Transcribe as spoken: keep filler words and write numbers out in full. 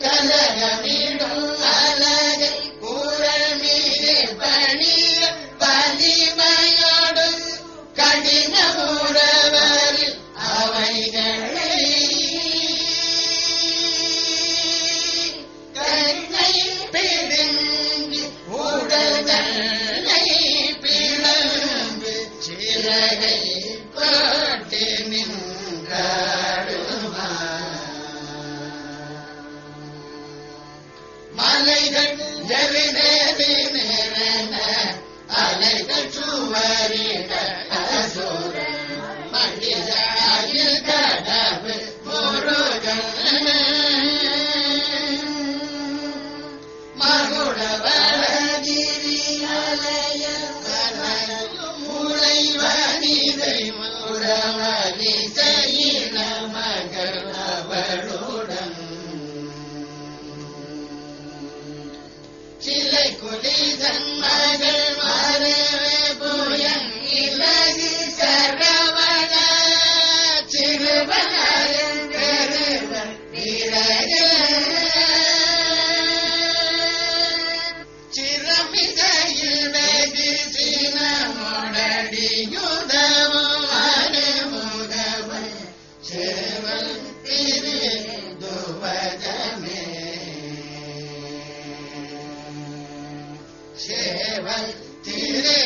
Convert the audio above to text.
கலகமிடும் அலகை கூறல் மீது பணிய வலிமையோடு கடின உறவரில் அவைகளை கண்ணை பிடுங்கி உடல் தன்னை பிளந்து சிறகை போட்டு நின்றாடுமா மலைகள் ஜெருநேது நிறன அலைகள் சுவரிட அசுரன் மண்டியாயில் கடவு முருகன் மகுடவரகிரி அலைய மூளை வனிதை முடவலி செய்யின மகள் அவளுடன் சிலை குலிதன் மகள் மறைவே புயன் இலகு சரவண சிறுவன் பெருவன் பிறகு சிரமிகையில் வெகு சினமுடடியுதவும் அனுமுகவன் சேவல் திரு துவஜமே சேவல் திரு